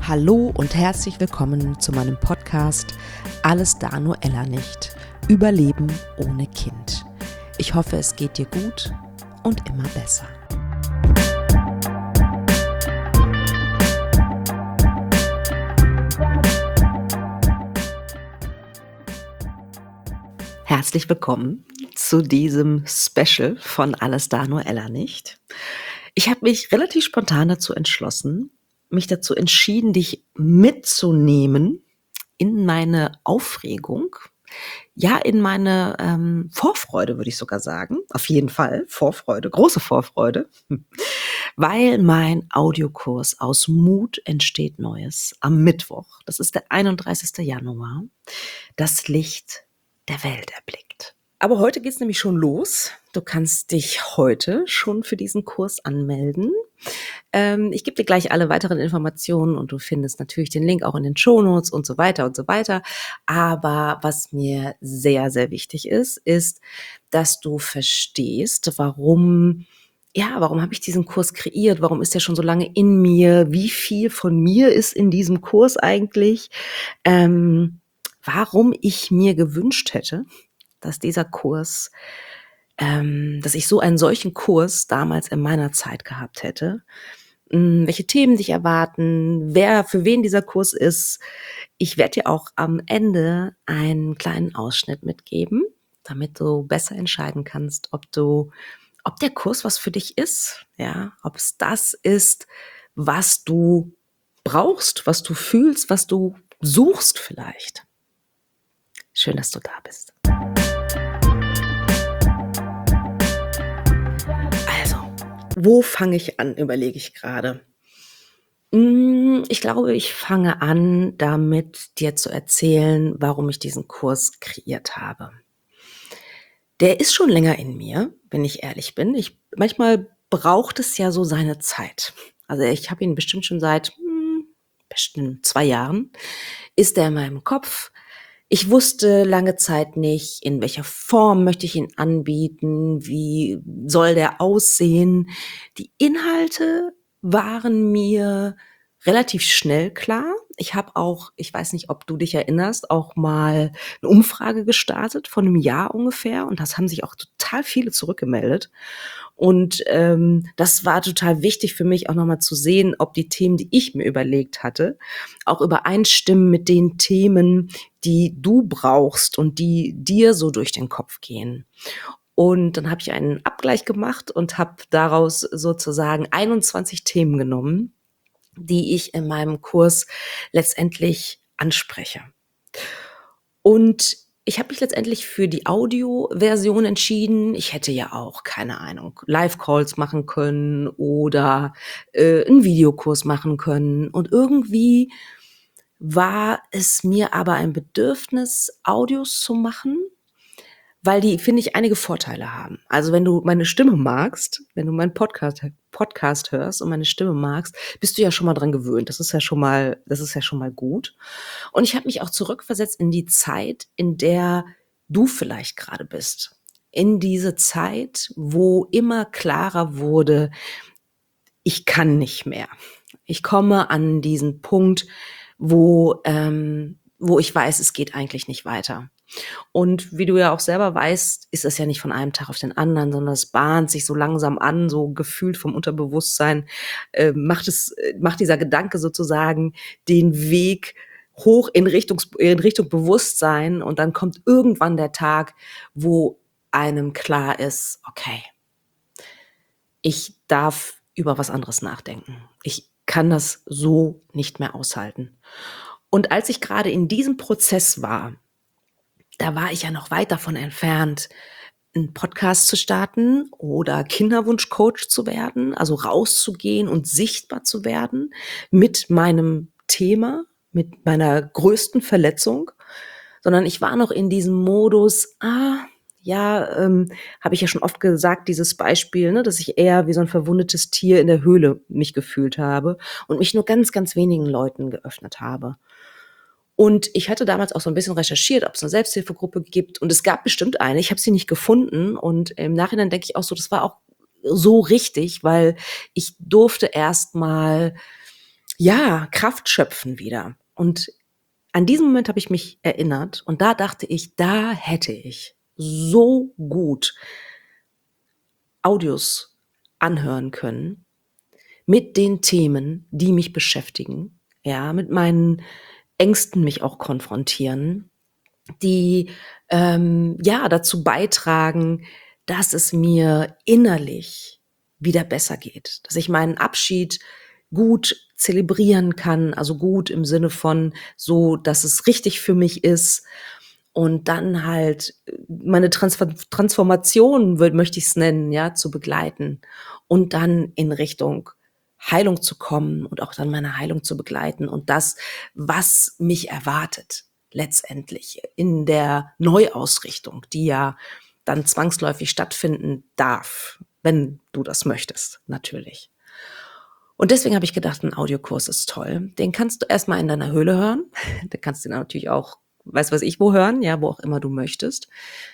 Hallo und herzlich willkommen zu meinem Podcast Alles da nur Ella nicht. Überleben ohne Kind. Ich hoffe, es geht dir gut und immer besser. Herzlich willkommen zu diesem Special von Alles da nur Ella nicht. Ich habe mich relativ spontan dazu entschlossen, mich dazu entschieden, dich mitzunehmen in meine Aufregung, ja, in meine Vorfreude, würde ich sogar sagen. Auf jeden Fall Vorfreude, große Vorfreude, weil mein Audiokurs aus Mut entsteht Neues am Mittwoch, das ist der 31. Januar, das Licht der Welt erblickt. Aber heute geht's nämlich schon los. Du kannst dich heute schon für diesen Kurs anmelden. Ich gebe dir gleich alle weiteren Informationen und du findest natürlich den Link auch in den Shownotes und so weiter und so weiter. Aber was mir sehr, sehr wichtig ist, dass du verstehst, warum habe ich diesen Kurs kreiert? Warum ist der schon so lange in mir? Wie viel von mir ist in diesem Kurs eigentlich? Warum ich mir gewünscht hätte, dass dieser Kurs, dass ich so einen solchen Kurs damals in meiner Zeit gehabt hätte, welche Themen dich erwarten, für wen dieser Kurs ist. Ich werde dir auch am Ende einen kleinen Ausschnitt mitgeben, damit du besser entscheiden kannst, ob der Kurs was für dich ist, ja, ob es das ist, was du brauchst, was du fühlst, was du suchst vielleicht. Schön, dass du da bist. Also, wo fange ich an, überlege ich gerade. Ich glaube, ich fange an, damit dir zu erzählen, warum ich diesen Kurs kreiert habe. Der ist schon länger in mir, wenn ich ehrlich bin. Manchmal braucht es ja so seine Zeit. Also ich habe ihn bestimmt schon seit bestimmt 2 Jahren, ist er in meinem Kopf. Ich wusste lange Zeit nicht, in welcher Form möchte ich ihn anbieten, wie soll der aussehen. Die Inhalte waren mir relativ schnell klar. Ich habe auch, ich weiß nicht, ob du dich erinnerst, auch mal eine Umfrage gestartet von einem Jahr ungefähr und das haben sich auch total viele zurückgemeldet. Und das war total wichtig für mich auch nochmal zu sehen, ob die Themen, die ich mir überlegt hatte, auch übereinstimmen mit den Themen, die du brauchst und die dir so durch den Kopf gehen. Und dann habe ich einen Abgleich gemacht und habe daraus sozusagen 21 Themen genommen, die ich in meinem Kurs letztendlich anspreche. Und ich habe mich letztendlich für die Audioversion entschieden. Ich hätte ja auch, keine Ahnung, Live-Calls machen können oder 'n Videokurs machen können. Und irgendwie war es mir aber ein Bedürfnis, Audios zu machen, weil die, finde ich, einige Vorteile haben. Also, wenn du meine Stimme magst, wenn du meinen Podcast hörst und meine Stimme magst, bist du ja schon mal dran gewöhnt. Das ist ja schon mal gut. Und ich habe mich auch zurückversetzt in die Zeit, in der du vielleicht gerade bist. In diese Zeit, wo immer klarer wurde, ich kann nicht mehr. Ich komme an diesen Punkt, wo ich weiß, es geht eigentlich nicht weiter. Und wie du ja auch selber weißt, ist es ja nicht von einem Tag auf den anderen, sondern es bahnt sich so langsam an, so gefühlt vom Unterbewusstsein, macht dieser Gedanke sozusagen den Weg hoch in Richtung Bewusstsein und dann kommt irgendwann der Tag, wo einem klar ist, okay, ich darf über was anderes nachdenken. Ich kann das so nicht mehr aushalten. Und als ich gerade in diesem Prozess war, da war ich ja noch weit davon entfernt, 'n Podcast zu starten oder Kinderwunschcoach zu werden, also rauszugehen und sichtbar zu werden mit meinem Thema, mit meiner größten Verletzung, sondern ich war noch in diesem Modus, ja, habe ich ja schon oft gesagt, dieses Beispiel, ne, dass ich eher wie so 'n verwundetes Tier in der Höhle mich gefühlt habe und mich nur ganz, ganz wenigen Leuten geöffnet habe. Und ich hatte damals auch so 'n bisschen recherchiert, ob's 'ne Selbsthilfegruppe gibt und es gab bestimmt eine. Ich habe sie nicht gefunden und im Nachhinein denke ich auch so, das war auch so richtig, weil ich durfte erst mal Ja, Kraft schöpfen wieder. Und an diesen Moment habe ich mich erinnert und da dachte ich, da hätte ich so gut Audios anhören können mit den Themen, die mich beschäftigen, ja, mit meinen Ängsten mich auch konfrontieren, die, ja, dazu beitragen, dass es mir innerlich wieder besser geht, dass ich meinen Abschied gut zelebrieren kann, also gut im Sinne von so, dass es richtig für mich ist und dann halt meine Transformation, möchte ich es nennen, ja, zu begleiten und dann in Richtung Heilung zu kommen und auch dann meine Heilung zu begleiten und das, was mich erwartet letztendlich in der Neuausrichtung, die ja dann zwangsläufig stattfinden darf, wenn du das möchtest, natürlich. Und deswegen habe ich gedacht, ein Audiokurs ist toll. Den kannst du erst mal in deiner Höhle hören. Da kannst du den natürlich auch, weiß was ich wo hören, ja, wo auch immer du möchtest.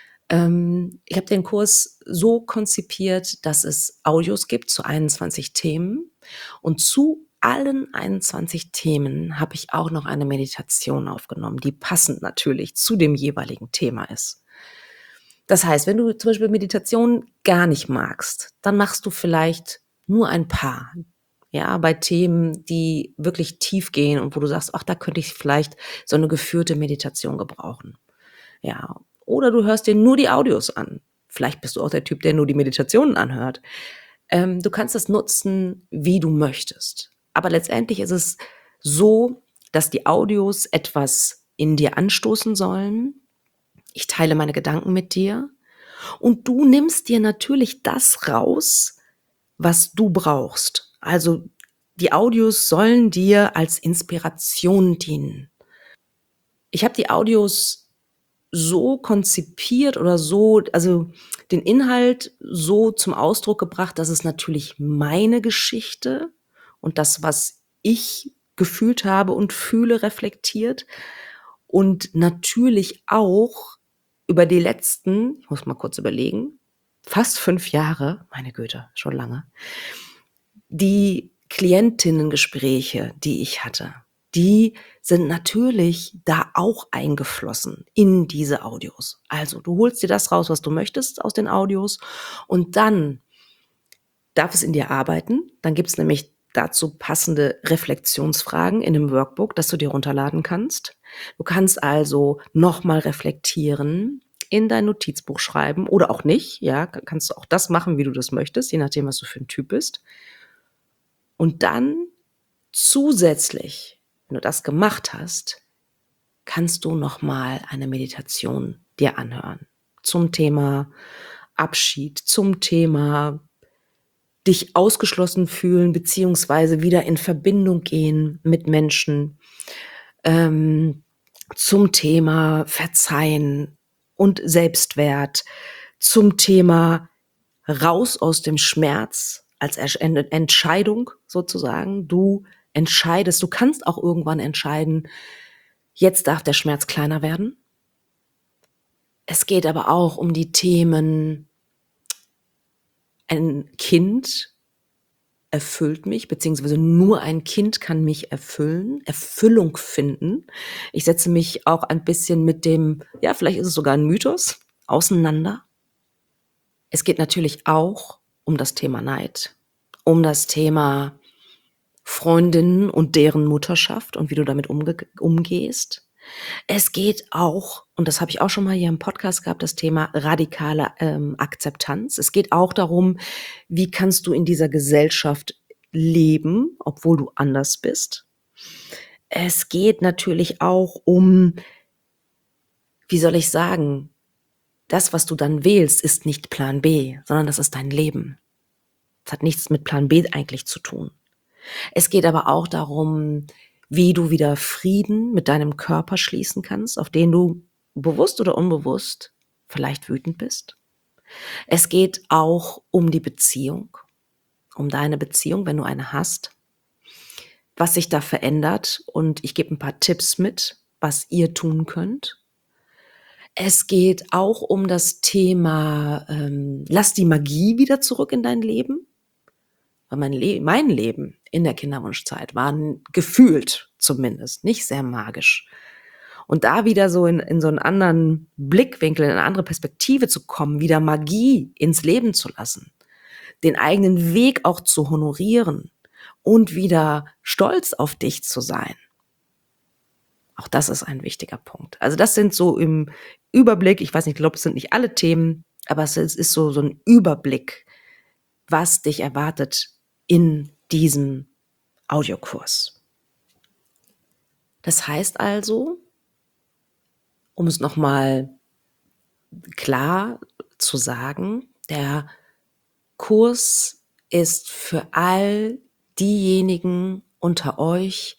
Ich habe den Kurs so konzipiert, dass es Audios gibt zu 21 Themen und zu allen 21 Themen habe ich auch noch eine Meditation aufgenommen, die passend natürlich zu dem jeweiligen Thema ist. Das heißt, wenn du zum Beispiel Meditation gar nicht magst, dann machst du vielleicht nur ein paar. Ja, bei Themen, die wirklich tief gehen und wo du sagst, ach, da könnte ich vielleicht so eine geführte Meditation gebrauchen. Ja, oder du hörst dir nur die Audios an. Vielleicht bist du auch der Typ, der nur die Meditationen anhört. Du kannst das nutzen, wie du möchtest. Aber letztendlich ist es so, dass die Audios etwas in dir anstoßen sollen. Ich teile meine Gedanken mit dir und du nimmst dir natürlich das raus, was du brauchst. Also die Audios sollen dir als Inspiration dienen. Ich habe die Audios so konzipiert oder so, also den Inhalt so zum Ausdruck gebracht, dass es natürlich meine Geschichte und das, was ich gefühlt habe und fühle, reflektiert und natürlich auch über die letzten, ich muss mal kurz überlegen, fast 5 Jahre, meine Güte, schon lange, die Klientinnengespräche, die ich hatte, die sind natürlich da auch eingeflossen in diese Audios. Also, du holst dir das raus, was du möchtest aus den Audios und dann darf es in dir arbeiten. Dann gibt's nämlich dazu passende Reflexionsfragen in 'nem Workbook, das du dir runterladen kannst. Du kannst also noch mal reflektieren, in dein Notizbuch schreiben oder auch nicht, ja, kannst du auch das machen, wie du das möchtest, je nachdem, was du für 'n Typ bist. Und dann zusätzlich, wenn du das gemacht hast, kannst du noch mal eine Meditation dir anhören zum Thema Abschied, zum Thema dich ausgeschlossen fühlen beziehungsweise wieder in Verbindung gehen mit Menschen, ähm, zum Thema Verzeihen und Selbstwert, zum Thema raus aus dem Schmerz als Entscheidung sozusagen. Du entscheidest, du kannst auch irgendwann entscheiden, jetzt darf der Schmerz kleiner werden. Es geht aber auch um die Themen, ein Kind erfüllt mich, beziehungsweise nur ein Kind kann mich erfüllen, Erfüllung finden. Ich setze mich auch ein bisschen mit dem, ja, vielleicht ist es sogar ein Mythos, auseinander. Es geht natürlich auch um das Thema Neid, um das Thema Freundinnen und deren Mutterschaft und wie du damit umgehst. Es geht auch, und das habe ich auch schon mal hier im Podcast gehabt, das Thema radikale, Akzeptanz. Es geht auch darum, wie kannst du in dieser Gesellschaft leben, obwohl du anders bist. Es geht natürlich auch um, wie soll ich sagen, das, was du dann wählst, ist nicht Plan B, sondern das ist dein Leben. Es hat nichts mit Plan B eigentlich zu tun. Es geht aber auch darum, wie du wieder Frieden mit deinem Körper schließen kannst, auf den du bewusst oder unbewusst vielleicht wütend bist. Es geht auch um die Beziehung, um deine Beziehung, wenn du eine hast, was sich da verändert und ich gebe ein paar Tipps mit, was ihr tun könnt. Es geht auch um das Thema, lass die Magie wieder zurück in dein Leben. weil mein Leben in der Kinderwunschzeit war gefühlt zumindest nicht sehr magisch. Und da wieder so in so einen anderen Blickwinkel, in eine andere Perspektive zu kommen, wieder Magie ins Leben zu lassen, den eigenen Weg auch zu honorieren und wieder stolz auf dich zu sein. Auch das ist ein wichtiger Punkt. Also das sind so im Überblick, ich weiß nicht, ich glaube, es sind nicht alle Themen, aber es ist so ein Überblick, was dich erwartet in diesem Audiokurs. Das heißt also, um es nochmal klar zu sagen, der Kurs ist für all diejenigen unter euch,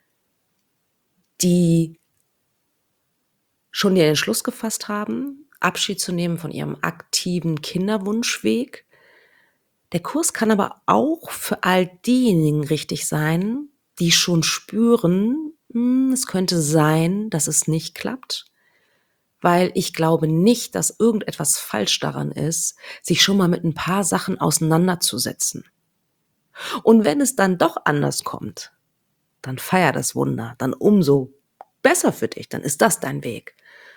die schon den Entschluss gefasst haben, Abschied zu nehmen von ihrem aktiven Kinderwunschweg. Der Kurs kann aber auch für all diejenigen richtig sein, die schon spüren, es könnte sein, dass es nicht klappt, weil ich glaube nicht, dass irgendetwas falsch daran ist, sich schon mal mit ein paar Sachen auseinanderzusetzen. Und wenn es dann doch anders kommt, dann feier das Wunder, dann umso besser für dich, dann ist das dein Weg.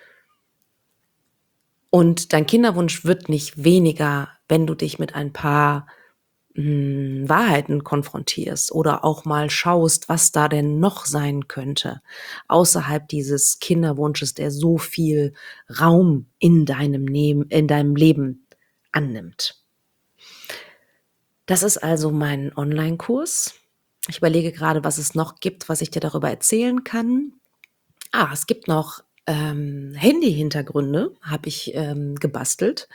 Und dein Kinderwunsch wird nicht weniger, wenn du dich mit ein paar Wahrheiten konfrontierst oder auch mal schaust, was da denn noch sein könnte, außerhalb dieses Kinderwunsches, der so viel Raum in deinem Leben annimmt. Das ist also mein Online-Kurs. Ich überlege gerade, was es noch gibt, was ich dir darüber erzählen kann. Es gibt noch Handy-Hintergründe, habe ich gebastelt,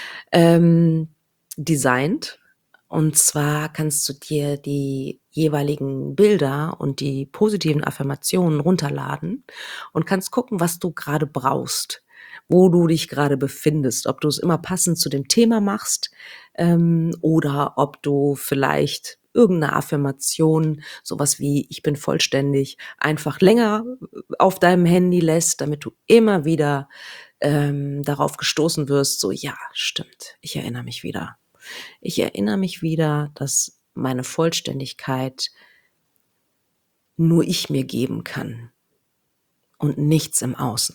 designt. Und zwar kannst du dir die jeweiligen Bilder und die positiven Affirmationen runterladen und kannst gucken, was du gerade brauchst, wo du dich gerade befindest, ob du es immer passend zu dem Thema machst, oder ob du vielleicht irgendeine Affirmation, sowas wie ich bin vollständig, einfach länger auf deinem Handy lässt, damit du immer wieder darauf gestoßen wirst, so ja, stimmt, ich erinnere mich wieder. Ich erinnere mich wieder, dass meine Vollständigkeit nur ich mir geben kann und nichts im Außen.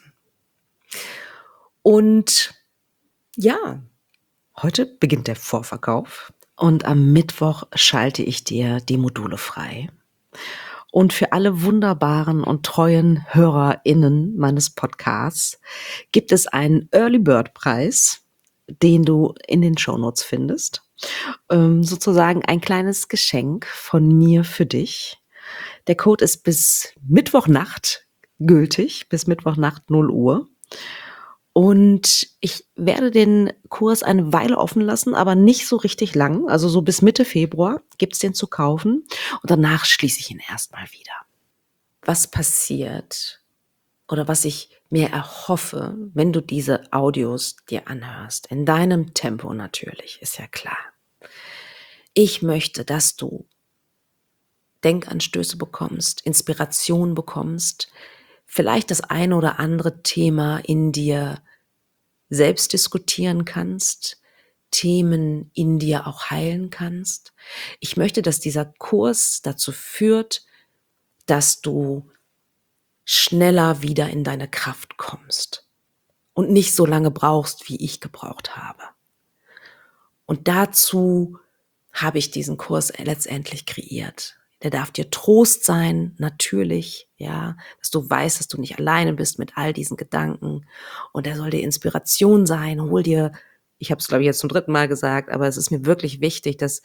Und ja, heute beginnt der Vorverkauf und am Mittwoch schalte ich dir die Module frei. Und für alle wunderbaren und treuen HörerInnen meines Podcasts gibt es einen Early Bird Preis, den du in den Shownotes findest. Sozusagen ein kleines Geschenk von mir für dich. Der Code ist bis Mittwochnacht gültig, bis Mittwochnacht 0 Uhr. Und ich werde den Kurs eine Weile offen lassen, aber nicht so richtig lang. Also so bis Mitte Februar gibt's den zu kaufen. Und danach schließe ich ihn erstmal wieder. Was passiert oder was ich mir erhoffe, wenn du diese Audios dir anhörst, in deinem Tempo natürlich, ist ja klar. Ich möchte, dass du Denkanstöße bekommst, Inspiration bekommst, vielleicht das eine oder andere Thema in dir selbst diskutieren kannst, Themen in dir auch heilen kannst. Ich möchte, dass dieser Kurs dazu führt, dass du schneller wieder in deine Kraft kommst und nicht so lange brauchst, wie ich gebraucht habe. Und dazu habe ich diesen Kurs letztendlich kreiert. Der darf dir Trost sein, natürlich, ja, dass du weißt, dass du nicht alleine bist mit all diesen Gedanken. Und der soll dir Inspiration sein. Hol dir, ich habe es glaube ich jetzt zum 3. Mal gesagt, aber es ist mir wirklich wichtig, dass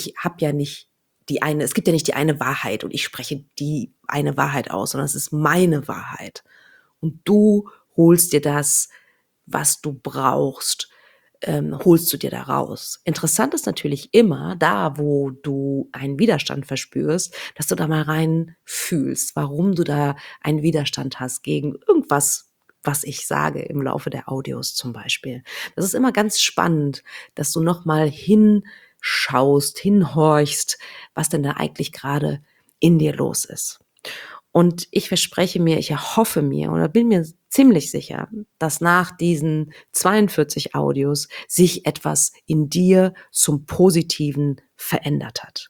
es gibt ja nicht die eine Wahrheit und ich spreche die eine Wahrheit aus, sondern es ist meine Wahrheit. Und du holst dir das, was du brauchst, holst du dir da raus. Interessant ist natürlich immer da, wo du einen Widerstand verspürst, dass du da mal rein fühlst, warum du da einen Widerstand hast gegen irgendwas, was ich sage im Laufe der Audios zum Beispiel. Das ist immer ganz spannend, dass du nochmal hinschaust, hinhorchst, was denn da eigentlich gerade in dir los ist. Und ich verspreche mir, ich erhoffe mir oder bin mir ziemlich sicher, dass nach diesen 42 Audios sich etwas in dir zum Positiven verändert hat.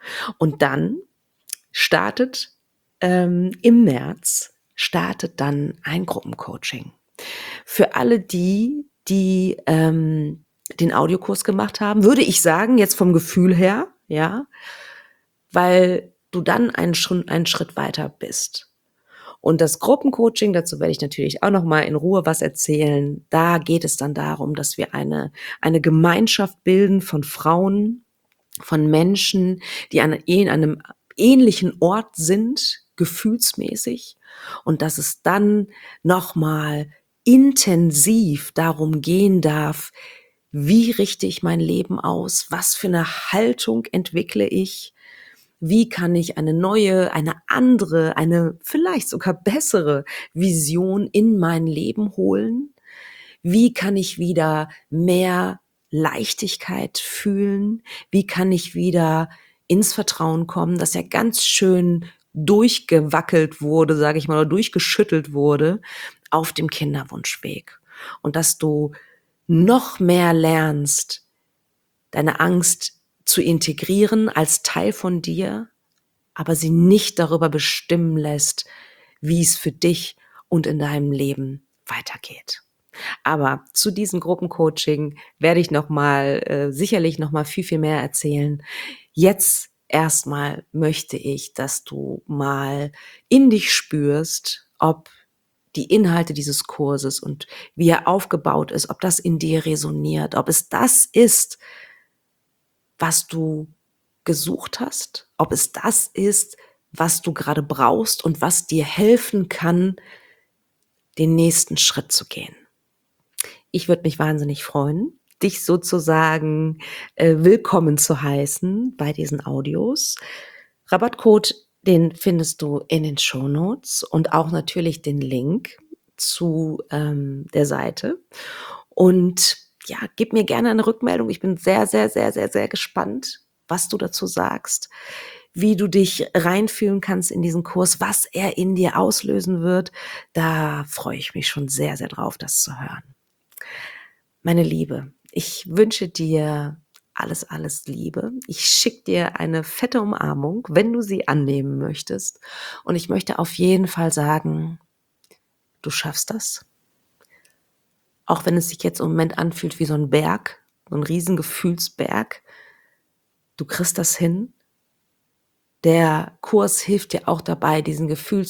Und dann startet im März startet dann ein Gruppencoaching. Für alle die den Audiokurs gemacht haben, würde ich sagen, jetzt vom Gefühl her, ja, weil du dann einen Schritt weiter bist. Und das Gruppencoaching, dazu werde ich natürlich auch noch mal in Ruhe was erzählen. Da geht es dann darum, dass wir eine Gemeinschaft bilden von Frauen, von Menschen, die an einem ähnlichen Ort sind, gefühlsmäßig, und dass es dann noch mal intensiv darum gehen darf, wie richte ich mein Leben aus? Was für eine Haltung entwickle ich? Wie kann ich eine neue, eine andere, eine vielleicht sogar bessere Vision in mein Leben holen? Wie kann ich wieder mehr Leichtigkeit fühlen? Wie kann ich wieder ins Vertrauen kommen, das ja ganz schön durchgewackelt wurde, sage ich mal, oder durchgeschüttelt wurde auf dem Kinderwunschweg. Und dass du noch mehr lernst, deine Angst zu integrieren als Teil von dir, aber sie nicht darüber bestimmen lässt, wie es für dich und in deinem Leben weitergeht. Aber zu diesem Gruppencoaching werde ich sicherlich noch mal viel mehr erzählen. Jetzt erstmal möchte ich, dass du mal in dich spürst, ob die Inhalte dieses Kurses und wie er aufgebaut ist, ob das in dir resoniert, ob es das ist, was du gesucht hast, ob es das ist, was du gerade brauchst und was dir helfen kann, den nächsten Schritt zu gehen. Ich würde mich wahnsinnig freuen, dich sozusagen willkommen zu heißen bei diesen Audios. Rabattcode, den findest du in den Shownotes und auch natürlich den Link zu der Seite. Und ja, gib mir gerne eine Rückmeldung. Ich bin sehr gespannt, was du dazu sagst, wie du dich reinfühlen kannst in diesen Kurs, was er in dir auslösen wird. Da freue ich mich schon sehr drauf, das zu hören. Meine Liebe, ich wünsche dir alles Liebe. Ich schicke dir eine fette Umarmung, wenn du sie annehmen möchtest. Und ich möchte auf jeden Fall sagen, du schaffst das. Auch wenn es sich jetzt im Moment anfühlt wie so ein Berg, so ein riesen Gefühlsberg. Du kriegst das hin. Der Kurs hilft dir auch dabei, diesen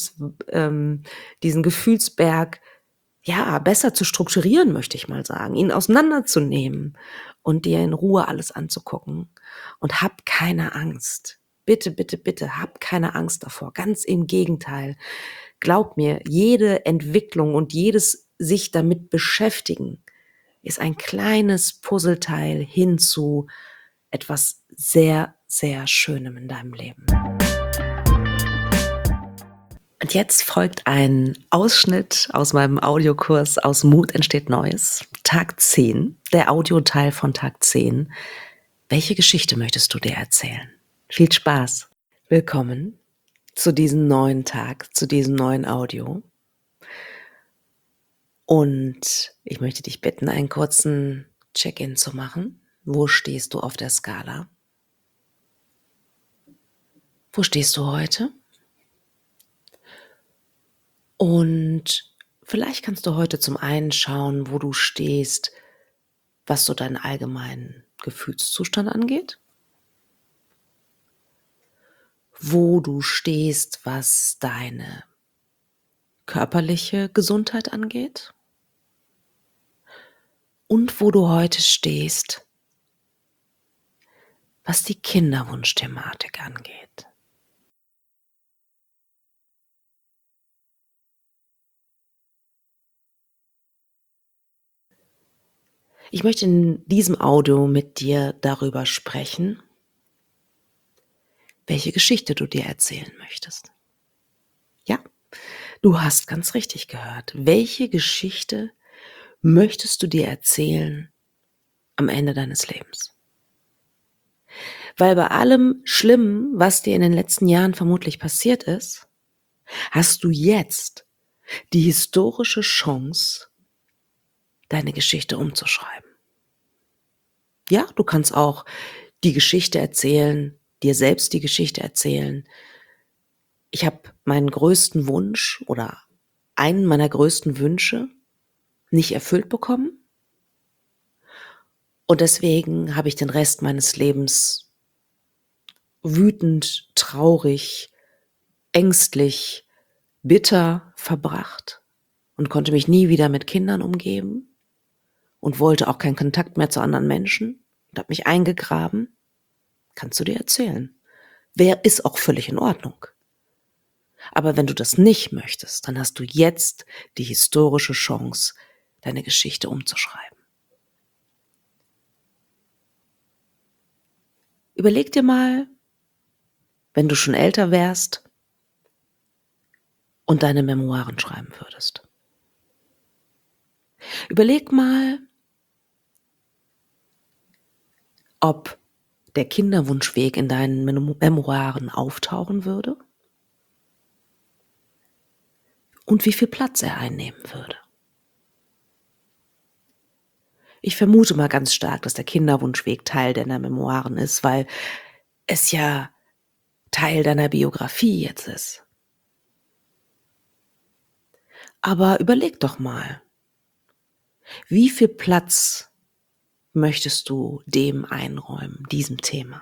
Gefühlsberg ja, besser zu strukturieren, möchte ich mal sagen, ihn auseinanderzunehmen und dir in Ruhe alles anzugucken. Und hab keine Angst. Bitte, hab keine Angst davor. Ganz im Gegenteil. Glaub mir, jede Entwicklung und jedes sich damit beschäftigen ist ein kleines Puzzleteil hin zu etwas sehr Schönem in deinem Leben. Und jetzt folgt ein Ausschnitt aus meinem Audiokurs Aus Mut entsteht Neues, Tag 10, der Audioteil von Tag 10. Welche Geschichte möchtest du dir erzählen? Viel Spaß! Willkommen zu diesem neuen Tag, zu diesem neuen Audio. Und ich möchte dich bitten, einen kurzen Check-in zu machen. Wo stehst du auf der Skala? Wo stehst du heute? Und vielleicht kannst du heute zum einen schauen, wo du stehst, was so deinen allgemeinen Gefühlszustand angeht. Wo du stehst, was deine körperliche Gesundheit angeht. Und wo du heute stehst, was die Kinderwunschthematik angeht. Ich möchte in diesem Audio mit dir darüber sprechen, welche Geschichte du dir erzählen möchtest. Ja, du hast ganz richtig gehört. Welche Geschichte möchtest du dir erzählen am Ende deines Lebens? Weil bei allem Schlimmen, was dir in den letzten Jahren vermutlich passiert ist, hast du jetzt die historische Chance, deine Geschichte umzuschreiben. Ja, du kannst auch die Geschichte erzählen, dir selbst die Geschichte erzählen: „Ich habe meinen größten Wunsch oder einen meiner größten Wünsche nicht erfüllt bekommen und deswegen habe ich den Rest meines Lebens wütend, traurig, ängstlich, bitter verbracht und konnte mich nie wieder mit Kindern umgeben und wollte auch keinen Kontakt mehr zu anderen Menschen und habe mich eingegraben.“ Kannst du dir erzählen. Ist auch völlig in Ordnung. Aber wenn du das nicht möchtest, dann hast du jetzt die historische Chance, deine Geschichte umzuschreiben. Überleg dir mal, wenn du schon älter wärst und deine Memoiren schreiben würdest. Überleg mal, ob der Kinderwunschweg in deinen Memoiren auftauchen würde und wie viel Platz er einnehmen würde. Ich vermute mal ganz stark, dass der Kinderwunschweg Teil deiner Memoiren ist, weil es ja Teil deiner Biografie jetzt ist. Aber überleg doch mal, wie viel Platz möchtest du dem einräumen, diesem Thema?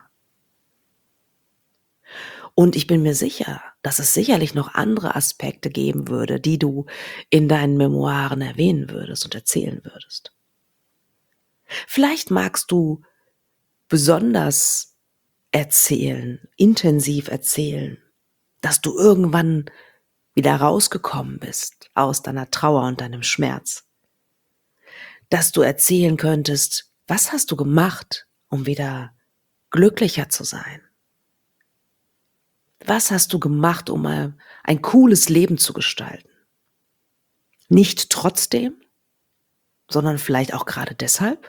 Und ich bin mir sicher, dass es sicherlich noch andere Aspekte geben würde, die du in deinen Memoiren erwähnen würdest und erzählen würdest. Vielleicht magst du besonders erzählen, intensiv erzählen, dass du irgendwann wieder rausgekommen bist aus deiner Trauer und deinem Schmerz. Dass du erzählen könntest, was hast du gemacht, um wieder glücklicher zu sein? Was hast du gemacht, um ein cooles Leben zu gestalten? Nicht trotzdem, sondern vielleicht auch gerade deshalb,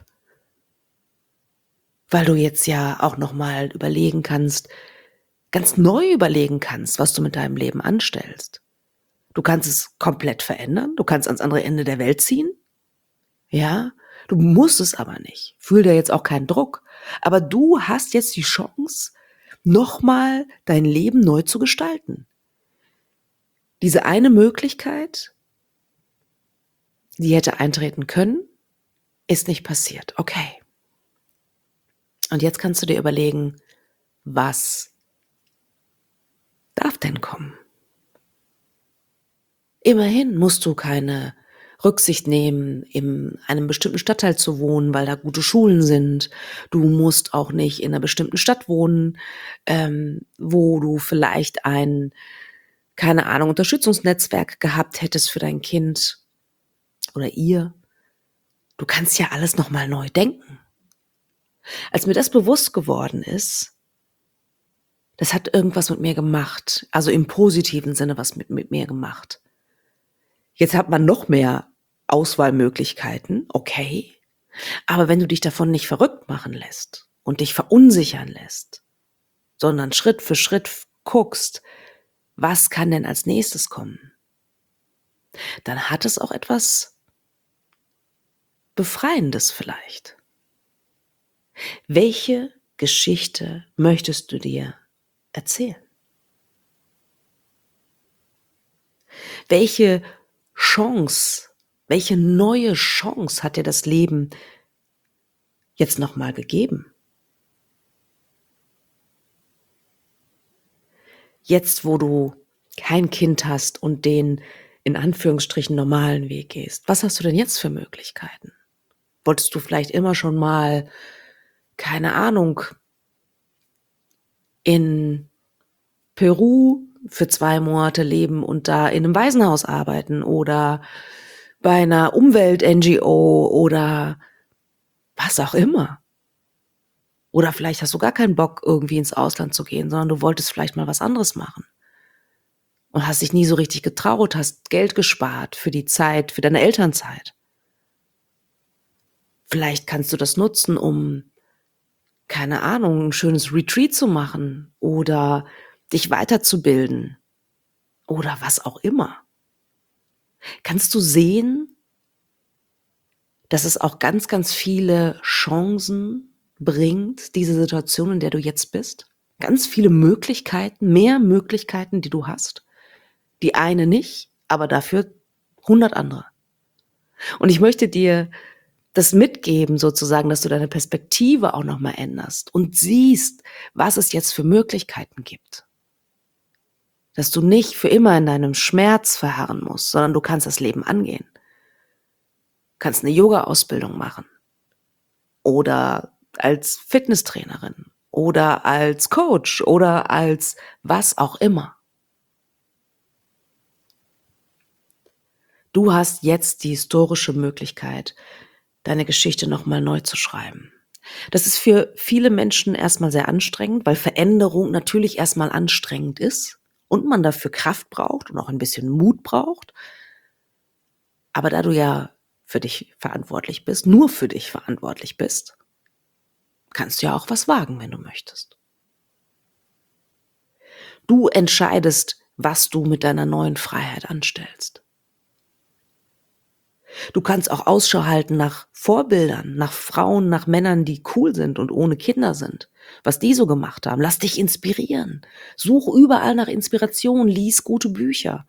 weil du jetzt ja auch noch mal überlegen kannst, ganz neu überlegen kannst, was du mit deinem Leben anstellst. Du kannst es komplett verändern, du kannst ans andere Ende der Welt ziehen, ja? Du musst es aber nicht. Fühl dir jetzt auch keinen Druck, aber du hast jetzt die Chance, noch mal dein Leben neu zu gestalten. Diese eine Möglichkeit, die hätte eintreten können, ist nicht passiert. Okay. Und jetzt kannst du dir überlegen, was darf denn kommen? Immerhin musst du keine Rücksicht nehmen, in einem bestimmten Stadtteil zu wohnen, weil da gute Schulen sind. Du musst auch nicht in einer bestimmten Stadt wohnen, wo du vielleicht ein, keine Ahnung, Unterstützungsnetzwerk gehabt hättest für dein Kind oder ihr. Du kannst ja alles noch mal neu denken. Als mir das bewusst geworden ist, das hat irgendwas mit mir gemacht, also im positiven Sinne was mit mir gemacht. Jetzt hat man noch mehr Auswahlmöglichkeiten, okay, aber wenn du dich davon nicht verrückt machen lässt und dich verunsichern lässt, sondern Schritt für Schritt guckst, was kann denn als nächstes kommen, dann hat es auch etwas Befreiendes vielleicht. Welche Geschichte möchtest du dir erzählen? Welche Chance, welche neue Chance hat dir das Leben jetzt nochmal gegeben? Jetzt, wo du kein Kind hast und den in Anführungsstrichen normalen Weg gehst, was hast du denn jetzt für Möglichkeiten? Wolltest du vielleicht immer schon mal, keine Ahnung, in Peru für 2 Monate leben und da in einem Waisenhaus arbeiten oder bei einer Umwelt-NGO oder was auch immer? Oder vielleicht hast du gar keinen Bock, irgendwie ins Ausland zu gehen, sondern du wolltest vielleicht mal was anderes machen und hast dich nie so richtig getraut, hast Geld gespart für die Zeit, für deine Elternzeit. Vielleicht kannst du das nutzen, um, keine Ahnung, 'n schönes Retreat zu machen oder dich weiterzubilden oder was auch immer. Kannst du sehen, dass es auch ganz, ganz viele Chancen bringt, diese Situation, in der du jetzt bist? Ganz viele Möglichkeiten, mehr Möglichkeiten, die du hast. Die eine nicht, aber dafür 100 andere. Und ich möchte dir das mitgeben sozusagen, dass du deine Perspektive auch noch mal änderst und siehst, was es jetzt für Möglichkeiten gibt. Dass du nicht für immer in deinem Schmerz verharren musst, sondern du kannst das Leben angehen. Du kannst eine Yoga-Ausbildung machen oder als Fitnesstrainerin oder als Coach oder als was auch immer. Du hast jetzt die historische Möglichkeit, deine Geschichte noch mal neu zu schreiben. Das ist für viele Menschen erstmal sehr anstrengend, weil Veränderung natürlich erstmal anstrengend ist und man dafür Kraft braucht und auch ein bisschen Mut braucht. Aber da du ja für dich verantwortlich bist, nur für dich verantwortlich bist, kannst du ja auch was wagen, wenn du möchtest. Du entscheidest, was du mit deiner neuen Freiheit anstellst. Du kannst auch Ausschau halten nach Vorbildern, nach Frauen, nach Männern, die cool sind und ohne Kinder sind. Was die so gemacht haben. Lass dich inspirieren. Such überall nach Inspiration, lies gute Bücher.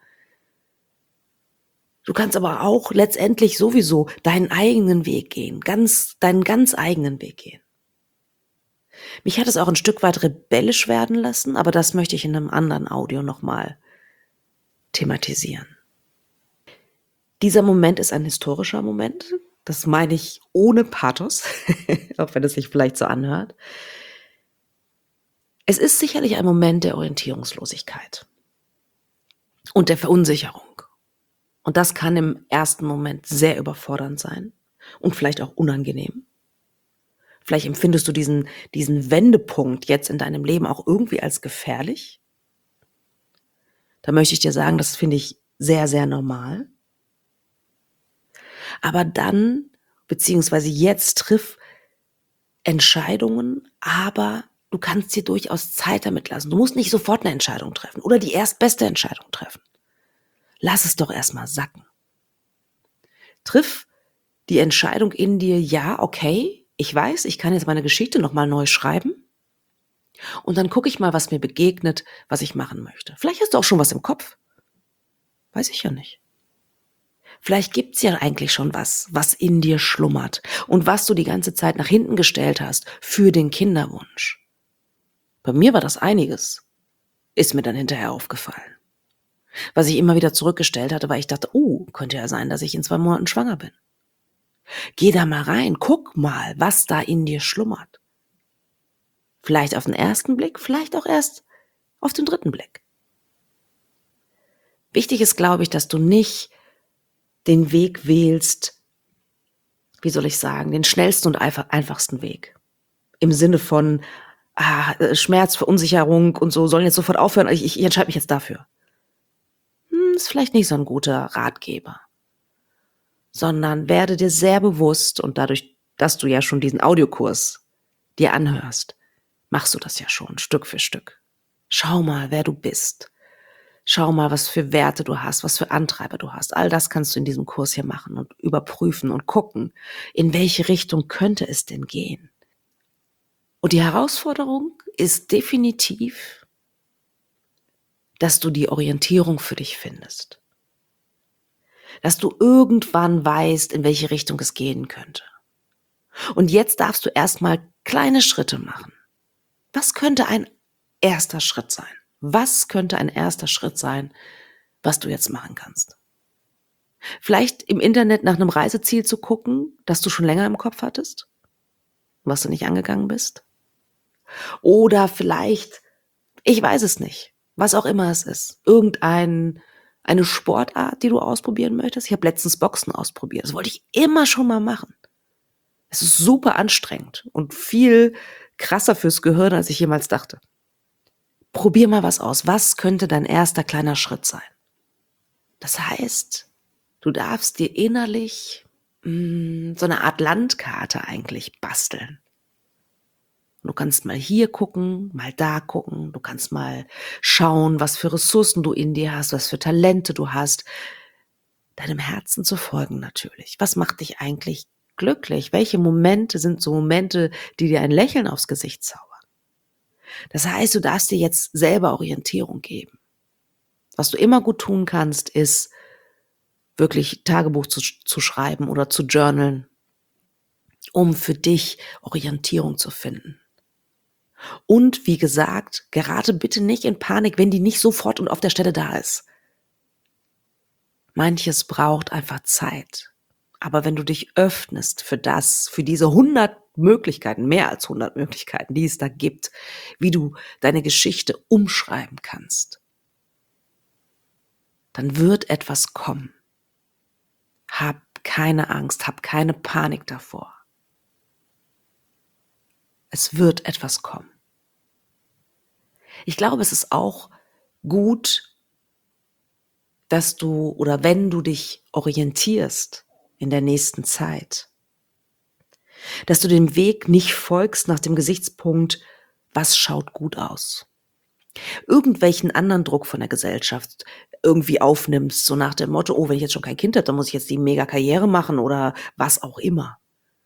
Du kannst aber auch letztendlich sowieso deinen eigenen Weg gehen, deinen ganz eigenen Weg gehen. Mich hat es auch ein Stück weit rebellisch werden lassen, aber das möchte ich in einem anderen Audio nochmal thematisieren. Dieser Moment ist ein historischer Moment. Das meine ich ohne Pathos, auch wenn es sich vielleicht so anhört. Es ist sicherlich ein Moment der Orientierungslosigkeit und der Verunsicherung. Und das kann im ersten Moment sehr überfordernd sein und vielleicht auch unangenehm. Vielleicht empfindest du diesen Wendepunkt jetzt in deinem Leben auch irgendwie als gefährlich. Da möchte ich dir sagen, das finde ich sehr, sehr normal. Aber dann, beziehungsweise jetzt, triff Entscheidungen, aber du kannst dir durchaus Zeit damit lassen. Du musst nicht sofort eine Entscheidung treffen oder die erstbeste Entscheidung treffen. Lass es doch erstmal sacken. Triff die Entscheidung in dir, ja, okay, ich weiß, ich kann jetzt meine Geschichte nochmal neu schreiben und dann gucke ich mal, was mir begegnet, was ich machen möchte. Vielleicht hast du auch schon was im Kopf. Weiß ich ja nicht. Vielleicht gibt's ja eigentlich schon was in dir schlummert und was du die ganze Zeit nach hinten gestellt hast für den Kinderwunsch. Bei mir war das einiges, ist mir dann hinterher aufgefallen. Was ich immer wieder zurückgestellt hatte, weil ich dachte, könnte ja sein, dass ich in 2 Monaten schwanger bin. Geh da mal rein, guck mal, was da in dir schlummert. Vielleicht auf den ersten Blick, vielleicht auch erst auf den 3. Blick. Wichtig ist, glaube ich, dass du nicht den Weg wählst, wie soll ich sagen, den schnellsten und einfachsten Weg. Im Sinne von Schmerz, Verunsicherung und so sollen jetzt sofort aufhören, ich entscheide mich jetzt dafür. Ist vielleicht nicht so ein guter Ratgeber. Sondern werde dir sehr bewusst und dadurch, dass du ja schon diesen Audiokurs dir anhörst, machst du das ja schon Stück für Stück. Schau mal, wer du bist. Schau mal, was für Werte du hast, was für Antreiber du hast. All das kannst du in diesem Kurs hier machen und überprüfen und gucken, in welche Richtung könnte es denn gehen. Und die Herausforderung ist definitiv, dass du die Orientierung für dich findest. Dass du irgendwann weißt, in welche Richtung es gehen könnte. Und jetzt darfst du erstmal kleine Schritte machen. Was könnte ein erster Schritt sein? Was könnte ein erster Schritt sein, was du jetzt machen kannst? Vielleicht im Internet nach einem Reiseziel zu gucken, das du schon länger im Kopf hattest, was du nicht angegangen bist. Oder vielleicht, ich weiß es nicht, was auch immer es ist, eine Sportart, die du ausprobieren möchtest. Ich habe letztens Boxen ausprobiert. Das wollte ich immer schon mal machen. Es ist super anstrengend und viel krasser fürs Gehirn, als ich jemals dachte. Probier mal was aus. Was könnte dein erster kleiner Schritt sein? Das heißt, du darfst dir innerlich so eine Art Landkarte eigentlich basteln. Du kannst mal hier gucken, mal da gucken. Du kannst mal schauen, was für Ressourcen du in dir hast, was für Talente du hast. Deinem Herzen zu folgen natürlich. Was macht dich eigentlich glücklich? Welche Momente sind so Momente, die dir ein Lächeln aufs Gesicht zaubern? Das heißt, du darfst dir jetzt selber Orientierung geben. Was du immer gut tun kannst, ist wirklich Tagebuch zu schreiben oder zu journalen, um für dich Orientierung zu finden. Und wie gesagt, gerate bitte nicht in Panik, wenn die nicht sofort und auf der Stelle da ist. Manches braucht einfach Zeit. Aber wenn du dich öffnest für diese 100 Möglichkeiten, mehr als 100 Möglichkeiten, die es da gibt, wie du deine Geschichte umschreiben kannst, dann wird etwas kommen. Hab keine Angst, hab keine Panik davor. Es wird etwas kommen. Ich glaube, es ist auch gut, dass du oder wenn du dich orientierst in der nächsten Zeit, dass du dem Weg nicht folgst nach dem Gesichtspunkt, was schaut gut aus. Irgendwelchen anderen Druck von der Gesellschaft irgendwie aufnimmst, so nach dem Motto, oh, wenn ich jetzt schon kein Kind habe, dann muss ich jetzt die Mega-Karriere machen oder was auch immer.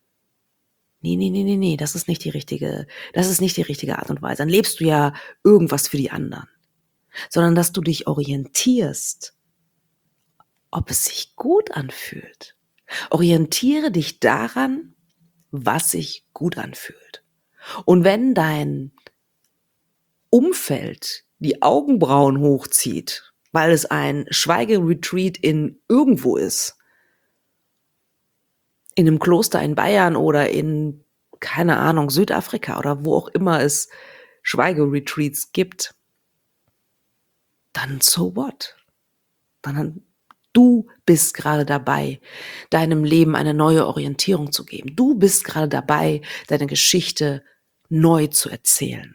Nee, das ist nicht die richtige Art und Weise. Dann lebst du ja irgendwas für die anderen. Sondern, dass du dich orientierst, ob es sich gut anfühlt. Orientiere dich daran, was sich gut anfühlt. Und wenn dein Umfeld die Augenbrauen hochzieht, weil es ein Schweigeretreat in irgendwo ist, in einem Kloster in Bayern oder in, keine Ahnung, Südafrika oder wo auch immer es Schweigeretreats gibt, dann so what? Du bist gerade dabei, deinem Leben eine neue Orientierung zu geben. Du bist gerade dabei, deine Geschichte neu zu erzählen.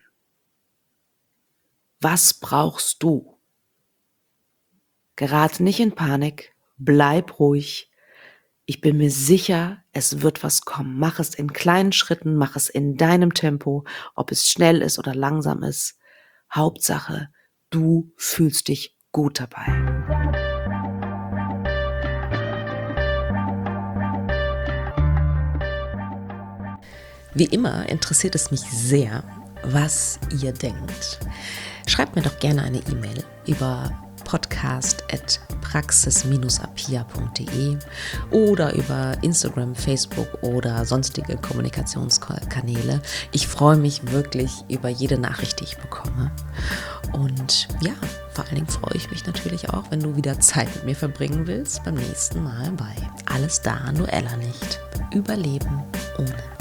Was brauchst du? Gerate nicht in Panik, bleib ruhig. Ich bin mir sicher, es wird was kommen. Mach es in kleinen Schritten, mach es in deinem Tempo, ob es schnell ist oder langsam ist. Hauptsache, du fühlst dich gut dabei. Wie immer interessiert es mich sehr, was ihr denkt. Schreibt mir doch gerne eine E-Mail über podcast@praxis-apia.de oder über Instagram, Facebook oder sonstige Kommunikationskanäle. Ich freue mich wirklich über jede Nachricht, die ich bekomme. Und ja, vor allen Dingen freue ich mich natürlich auch, wenn du wieder Zeit mit mir verbringen willst, beim nächsten Mal bei Alles da, nur Ella nicht. Überleben ohne